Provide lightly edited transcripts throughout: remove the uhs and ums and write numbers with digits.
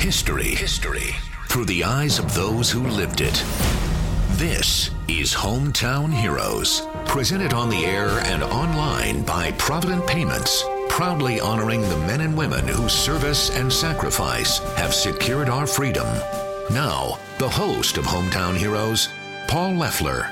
History through the eyes of those who lived it. This is Hometown Heroes, presented on the air and online by Provident Payments, proudly honoring the men and women whose service and sacrifice have secured our freedom. Now, the host of Hometown Heroes, Paul Leffler.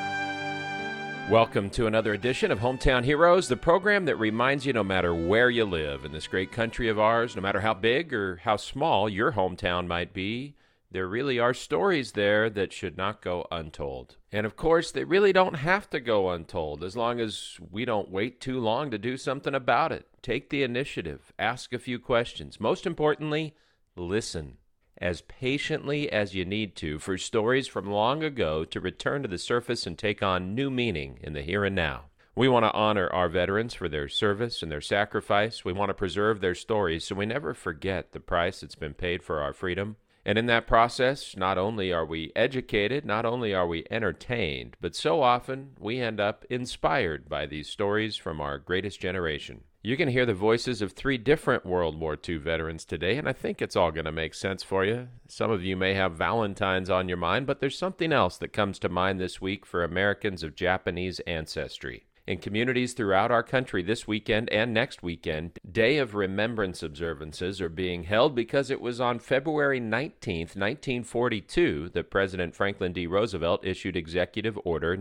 Welcome to another edition of Hometown Heroes, the program that reminds you no matter where you live in this great country of ours, no matter how big or how small your hometown might be, there really are stories there that should not go untold. And of course, they really don't have to go untold as long as we don't wait too long to do something about it. Take the initiative, ask a few questions. Most importantly, listen as patiently as you need to for stories from long ago to return to the surface and take on new meaning in the here and now. We want to honor our veterans for their service and their sacrifice. We want to preserve their stories so we never forget the price that's been paid for our freedom. And in that process, not only are we educated, not only are we entertained, but so often we end up inspired by these stories from our greatest generation. You can hear the voices of 3 different World War II veterans today, and I think it's all going to make sense for you. Some of you may have Valentine's on your mind, but there's something else that comes to mind this week for Americans of Japanese ancestry. In communities throughout our country this weekend and next weekend, Day of Remembrance observances are being held because it was on February 19th, 1942, that President Franklin D. Roosevelt issued Executive Order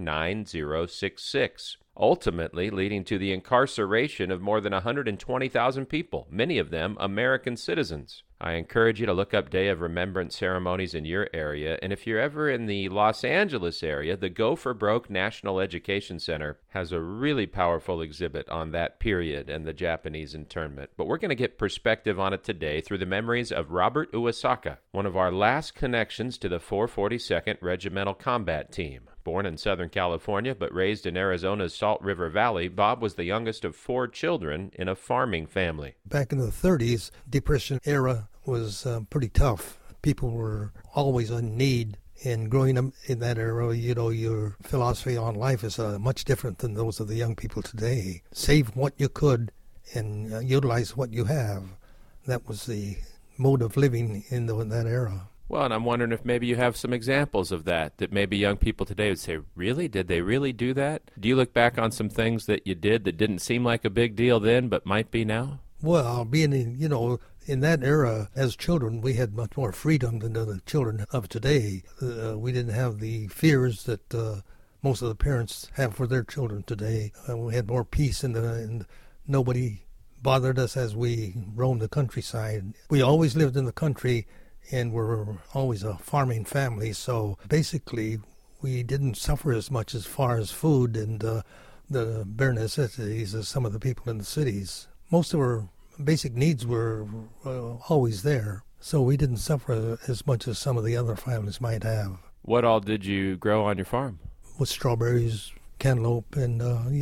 9066. Ultimately leading to the incarceration of more than 120,000 people, many of them American citizens. I encourage you to look up Day of Remembrance ceremonies in your area, and if you're ever in the Los Angeles area, the Go for Broke National Education Center has a really powerful exhibit on that period and the Japanese internment. But we're going to get perspective on it today through the memories of Robert Uesaka, one of our last connections to the 442nd Regimental Combat Team. Born in Southern California but raised in Arizona's Salt River Valley, Bob was the youngest of 4 children in a farming family. Back in the 30s, Depression era was pretty tough. People were always in need. And growing up in that era, your philosophy on life is much different than those of the young people today. Save what you could and utilize what you have. That was the mode of living in that era. Well, and I'm wondering if maybe you have some examples of that maybe young people today would say, really? Did they really do that? Do you look back on some things that you did that didn't seem like a big deal then but might be now? Well, being in that era, as children, we had much more freedom than the children of today. We didn't have the fears that most of the parents have for their children today. We had more peace, and nobody bothered us as we roamed the countryside. We always lived in the country, and we're always a farming family, so basically we didn't suffer as much as far as food and the bare necessities as some of the people in the cities. Most of our basic needs were always there, so we didn't suffer as much as some of the other families might have. What all did you grow on your farm? With strawberries, cantaloupe, and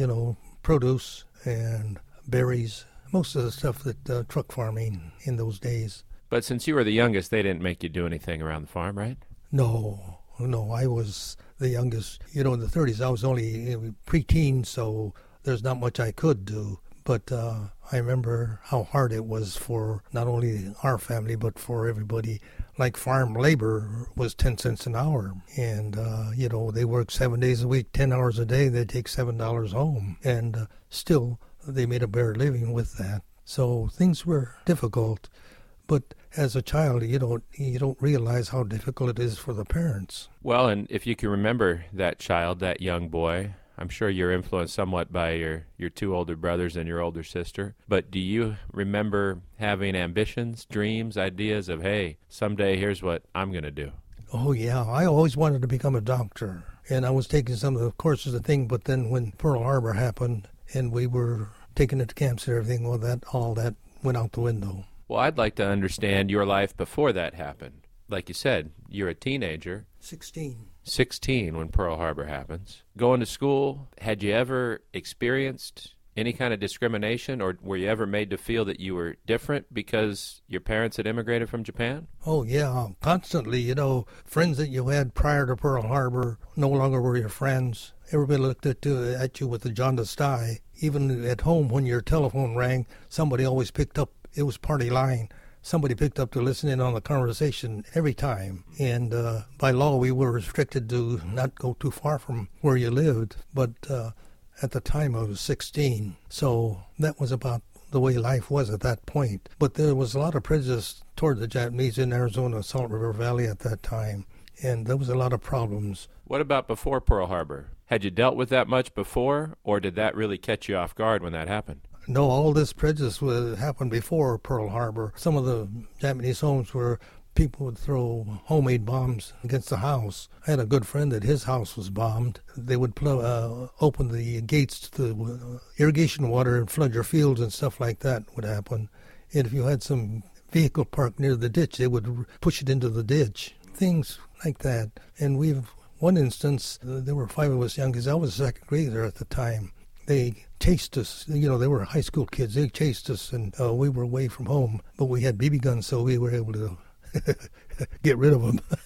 produce and berries, most of the stuff that truck farming in those days. But since you were the youngest, they didn't make you do anything around the farm, right? No, I was the youngest. In the 30s, I was only preteen, so there's not much I could do. But I remember how hard it was for not only our family, but for everybody. Like farm labor was 10 cents an hour. And, they worked 7 days a week, 10 hours a day. They'd take $7 home. And still, they made a bare living with that. So things were difficult. But as a child, you don't realize how difficult it is for the parents. Well, and if you can remember that child, that young boy, I'm sure you're influenced somewhat by your 2 older brothers and your older sister. But do you remember having ambitions, dreams, ideas of, hey, someday here's what I'm going to do? Oh, yeah. I always wanted to become a doctor. And I was taking some of the courses and things, but then when Pearl Harbor happened and we were taken into camps and everything, well, all that went out the window. Well, I'd like to understand your life before that happened. Like you said, you're a teenager. 16 when Pearl Harbor happens. Going to school, had you ever experienced any kind of discrimination, or were you ever made to feel that you were different because your parents had immigrated from Japan? Oh, yeah, constantly. Friends that you had prior to Pearl Harbor no longer were your friends. Everybody looked at you with a jaundiced eye. Even at home, when your telephone rang, somebody always picked up. It was party line. somebody picked up to listen in on the conversation every time. And by law, we were restricted to not go too far from where you lived. But at the time, I was 16. So that was about the way life was at that point. But there was a lot of prejudice toward the Japanese in Arizona, Salt River Valley at that time. And there was a lot of problems. What about before Pearl Harbor? Had you dealt with that much before, or did that really catch you off guard when that happened? No, all this prejudice happened before Pearl Harbor. Some of the Japanese homes where people would throw homemade bombs against the house. I had a good friend that his house was bombed. They would open the gates to the irrigation water and flood your fields and stuff like that would happen. And if you had some vehicle parked near the ditch, they would push it into the ditch. Things like that. And one instance, there were 5 of us young kids. I was a second grader at the time. They chased us. They were high school kids. They chased us, and we were away from home. But we had BB guns, so we were able to get rid of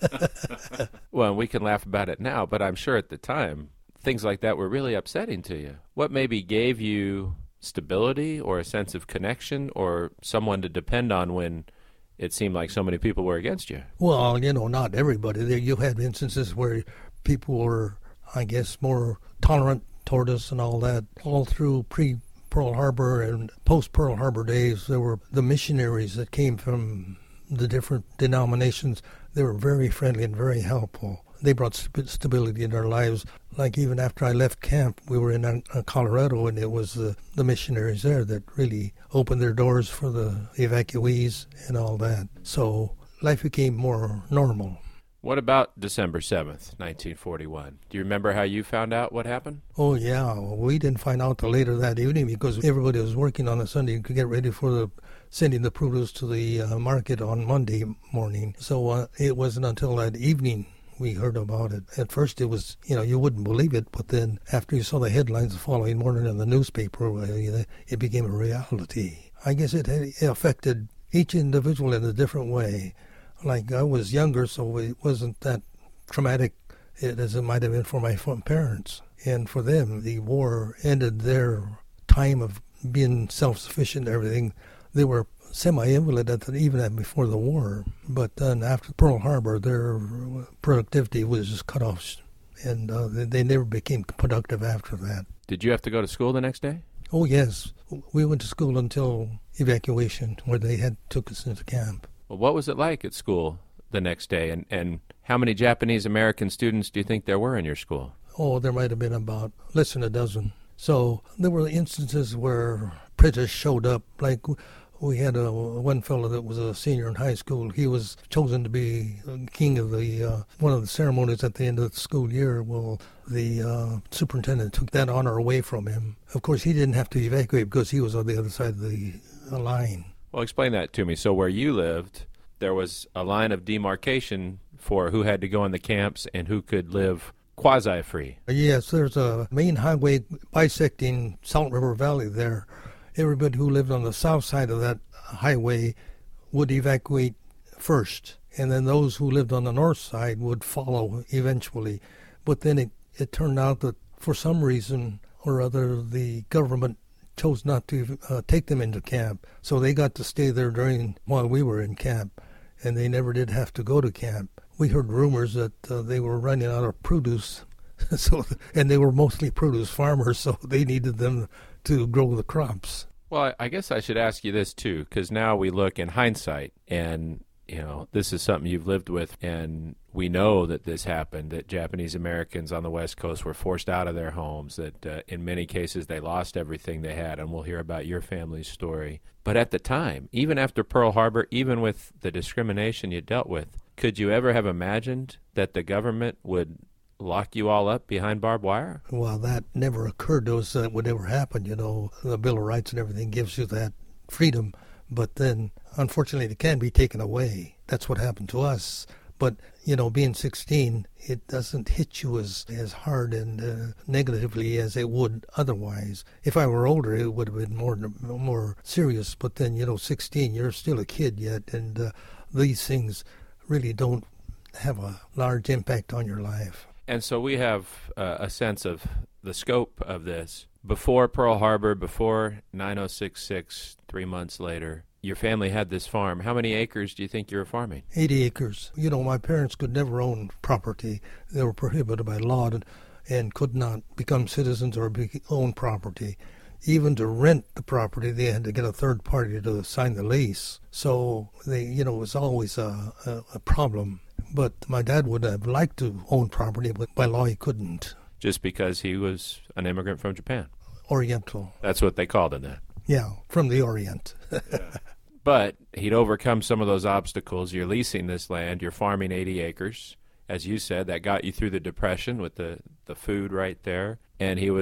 them. Well, we can laugh about it now, but I'm sure at the time, things like that were really upsetting to you. What maybe gave you stability or a sense of connection or someone to depend on when it seemed like so many people were against you? Well, not everybody. You had instances where people were, I guess, more tolerant toward us and all that. All through pre-Pearl Harbor and post-Pearl Harbor days, there were the missionaries that came from the different denominations. They were very friendly and very helpful. They brought stability in our lives. Like even after I left camp, we were in Colorado, and it was the missionaries there that really opened their doors for the evacuees and all that. So life became more normal. What about December 7th, 1941? Do you remember how you found out what happened? Oh, yeah. We didn't find out till later that evening because everybody was working on a Sunday to get ready for sending the produce to the market on Monday morning. So it wasn't until that evening we heard about it. At first it was, you wouldn't believe it, but then after you saw the headlines the following morning in the newspaper, it became a reality. I guess it affected each individual in a different way. Like, I was younger, so it wasn't that traumatic as it might have been for my parents. And for them, the war ended their time of being self-sufficient and everything. They were semi-invalid even before the war. But then after Pearl Harbor, their productivity was just cut off, and they never became productive after that. Did you have to go to school the next day? Oh, yes. We went to school until evacuation, where they took us into camp. Well, what was it like at school the next day, and how many Japanese-American students do you think there were in your school? Oh, there might have been about less than a dozen. So there were instances where prejudice showed up. Like we had one fellow that was a senior in high school. He was chosen to be king of one of the ceremonies at the end of the school year. Well, the superintendent took that honor away from him. Of course, he didn't have to evacuate because he was on the other side of the line. Well, explain that to me. So where you lived, there was a line of demarcation for who had to go in the camps and who could live quasi-free. Yes, there's a main highway bisecting Salt River Valley there. Everybody who lived on the south side of that highway would evacuate first, and then those who lived on the north side would follow eventually. But then it turned out that for some reason or other, the government chose not to take them into camp, so they got to stay there while we were in camp, and they never did have to go to camp. We heard rumors that they were running out of produce, and they were mostly produce farmers, so they needed them to grow the crops. Well, I guess I should ask you this too, because now we look in hindsight, and this is something you've lived with, and we know that this happened, that Japanese Americans on the West Coast were forced out of their homes, that in many cases they lost everything they had, and we'll hear about your family's story. But at the time, even after Pearl Harbor, even with the discrimination you dealt with, could you ever have imagined that the government would lock you all up behind barbed wire? Well, that never occurred to us that it would ever happen. The Bill of Rights and everything gives you that freedom. But then, unfortunately, it can be taken away. That's what happened to us. But, being 16, it doesn't hit you as hard and negatively as it would otherwise. If I were older, it would have been more serious. But then, 16, you're still a kid yet, and these things really don't have a large impact on your life. And so we have a sense of the scope of this. Before Pearl Harbor, before 9066, 3 months later, Your family had this farm. How many acres do you think you were farming? 80 acres. You know, my parents could never own property. They were prohibited by law and could not become citizens or own property. Even to rent the property, they had to get a third party to sign the lease. So, it was always a problem. But my dad would have liked to own property, but by law he couldn't. Just because he was an immigrant from Japan? Oriental. That's what they called it then? Yeah, from the Orient. But he'd overcome some of those obstacles. You're leasing this land. You're farming 80 acres. As you said, that got you through the Depression with the food right there. And you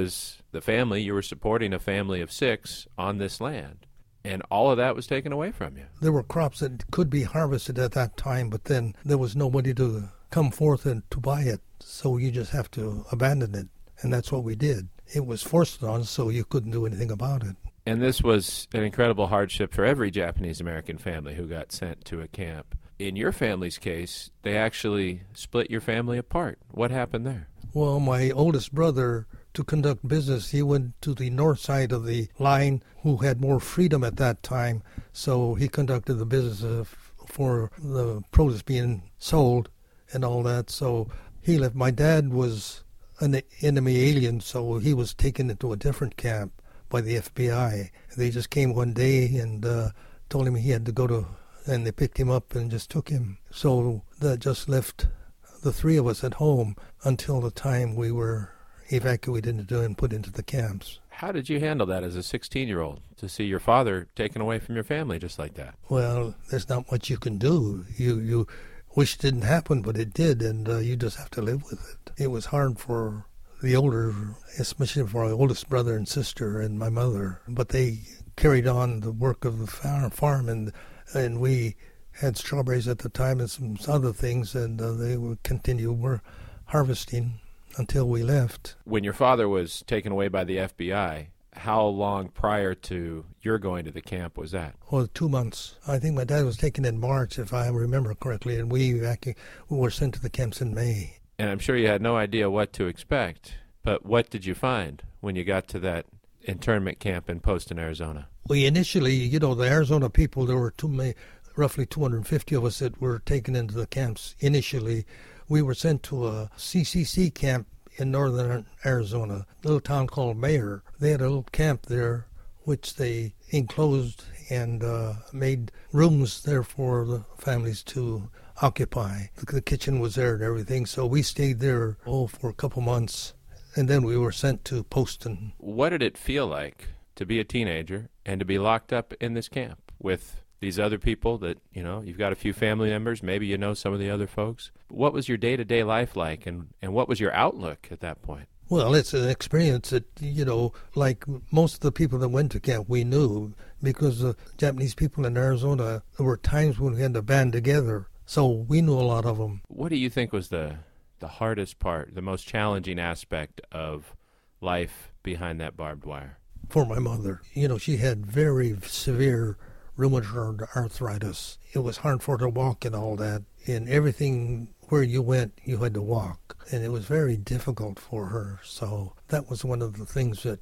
were supporting a family of 6 on this land. And all of that was taken away from you. There were crops that could be harvested at that time, but then there was nobody to come forth and to buy it. So you just have to abandon it. And that's what we did. It was forced on us, so you couldn't do anything about it. And this was an incredible hardship for every Japanese-American family who got sent to a camp. In your family's case, they actually split your family apart. What happened there? Well, my oldest brother, to conduct business, he went to the north side of the line, who had more freedom at that time. So he conducted the business for the produce being sold and all that. So he left. My dad was an enemy alien, so he was taken into a different camp by the FBI. They just came one day and told him he had to go to, and they picked him up and just took him. So that just left the 3 of us at home until the time we were evacuated and put into the camps. How did you handle that as a 16-year-old, to see your father taken away from your family just like that? Well, there's not much you can do. You wish it didn't happen, but it did, and you just have to live with it. It was hard for the older, especially for my oldest brother and sister and my mother, but they carried on the work of the farm, and we had strawberries at the time and some other things, and they would continue harvesting until we left. When your father was taken away by the FBI, how long prior to your going to the camp was that? Well, 2 months. I think my dad was taken in March, if I remember correctly, and we were sent to the camps in May. And I'm sure you had no idea what to expect, but what did you find when you got to that internment camp in Poston, Arizona? We initially, the Arizona people, there were roughly 250 of us that were taken into the camps initially. We were sent to a CCC camp in northern Arizona, a little town called Mayer. They had a little camp there, which they enclosed and made rooms there for the families to occupy. The kitchen was there and everything, so we stayed there for a couple months, and then we were sent to Poston. What did it feel like to be a teenager and to be locked up in this camp with these other people that, you've got a few family members, maybe you know some of the other folks? What was your day-to-day life like, and what was your outlook at that point? Well, it's an experience that, like most of the people that went to camp, we knew, because the Japanese people in Arizona, there were times when we had to band together, so we knew a lot of them. What do you think was the hardest part, the most challenging aspect of life behind that barbed wire? For my mother, she had very severe rheumatoid arthritis. It was hard for her to walk and all that, and everything where you went, you had to walk, and it was very difficult for her. So that was one of the things that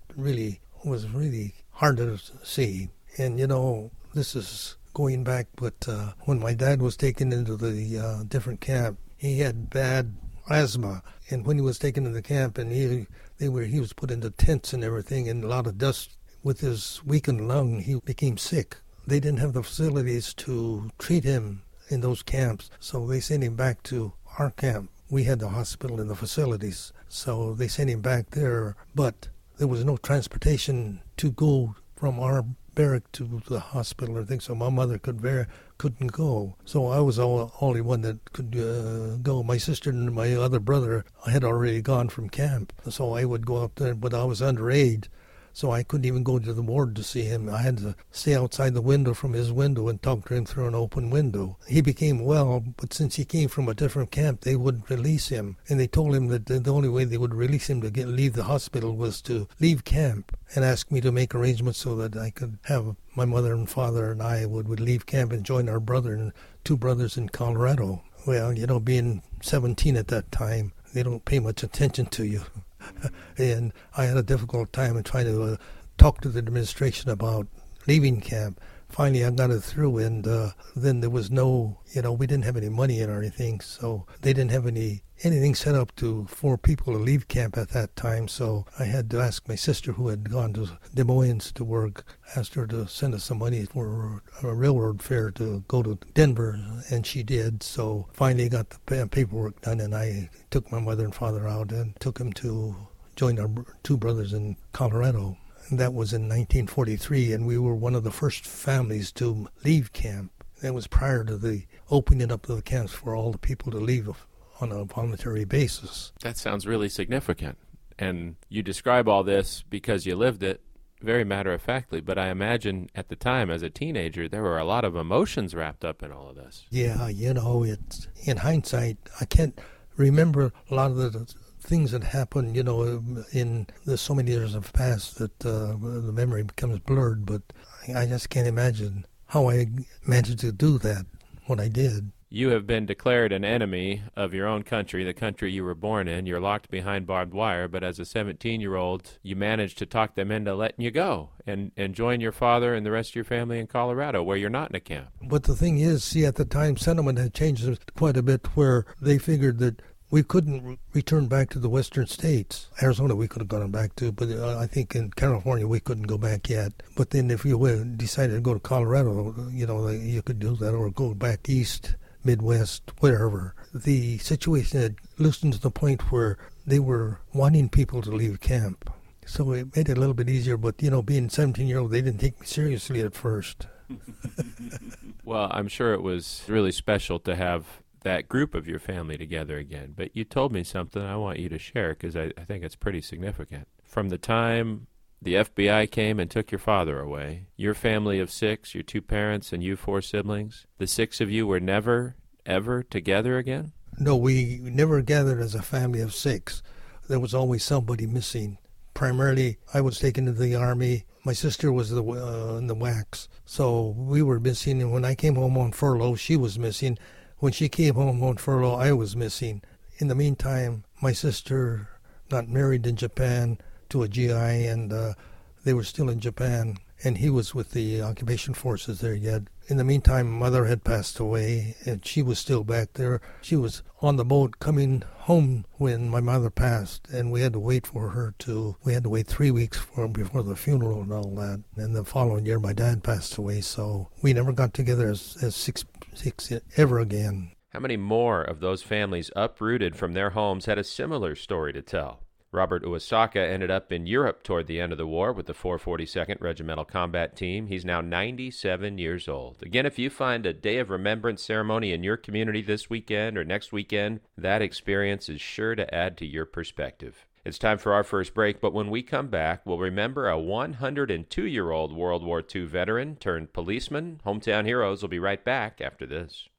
was really hard to see. And this is going back, but when my dad was taken into the different camp, he had bad asthma, and when he was taken to the camp, and he was put into tents and everything, and a lot of dust. With his weakened lung, he became sick. They didn't have the facilities to treat him in those camps, so they sent him back to our camp. We had the hospital and the facilities, so they sent him back there, but there was no transportation to go from our barrack to the hospital or things, so my mother couldn't go. So I was the only one that could go. My sister and my other brother had already gone from camp, so I would go up there, but I was underage. So I couldn't even go to the ward to see him. I had to stay outside the window from his window and talk to him through an open window. He became well, but since he came from a different camp, they wouldn't release him. And they told him that the only way they would release him to leave the hospital was to leave camp and ask me to make arrangements so that I could have my mother and father and I would leave camp and join our brother and 2 brothers in Colorado. Well, being 17 at that time, they don't pay much attention to you. And I had a difficult time in trying to talk to the administration about leaving camp. finally I got it through, and then there was no, we didn't have any money in or anything, so they didn't have anything set up for people to leave camp at that time. So I had to ask my sister, who had gone to Des Moines to work, asked her to send us some money for a railroad fare to go to Denver, and she did. So finally got the paperwork done, and I took my mother and father out and took them to join our two brothers in Colorado. And that was in 1943, and we were one of the first families to leave camp. That was prior to the opening up of the camps for all the people to leave on a voluntary basis. That sounds really significant. And you describe all this because you lived it very matter-of-factly, but I imagine at the time, as a teenager, there were a lot of emotions wrapped up in all of this. Yeah, it's in hindsight, I can't remember a lot of the things that happened, in the so many years have passed that the memory becomes blurred, but I just can't imagine how I managed to do that, what I did. You have been declared an enemy of your own country, the country you were born in. You're locked behind barbed wire, but as a 17-year-old, you managed to talk them into letting you go and join your father and the rest of your family in Colorado, where you're not in a camp. But the thing is, at the time, sentiment had changed quite a bit, where they figured that we couldn't return back to the western states. Arizona we could have gone back to, but I think in California we couldn't go back yet. But then if you decided to go to Colorado, you could do that, or go back east, Midwest, wherever. The situation had loosened to the point where they were wanting people to leave camp. So it made it a little bit easier, but, being 17-year-old, they didn't take me seriously at first. Well, I'm sure it was really special to have that group of your family together again. But you told me something I want you to share, because I think it's pretty significant. From the time the FBI came and took your father away, your family of 6, your 2 parents and you 4 siblings, the 6 of you were never, ever together again? No, we never gathered as a family of 6. There was always somebody missing. Primarily, I was taken to the Army. My sister was in the WACs, so we were missing. And when I came home on furlough, she was missing. When she came home on furlough, I was missing. In the meantime, my sister got married in Japan to a GI, and they were still in Japan, and he was with the occupation forces there yet. In the meantime, Mother had passed away, and she was still back there. She was on the boat coming home when my mother passed, and we had to wait for her we had to wait 3 weeks before the funeral and all that. And the following year, my dad passed away, so we never got together as six ever again. How many more of those families uprooted from their homes had a similar story to tell? Robert Uwasaka ended up in Europe toward the end of the war with the 442nd Regimental Combat Team. He's now 97 years old. Again, if you find a Day of Remembrance ceremony in your community this weekend or next weekend, that experience is sure to add to your perspective. It's time for our first break, but when we come back, we'll remember a 102-year-old World War II veteran turned policeman. Hometown Heroes will be right back after this.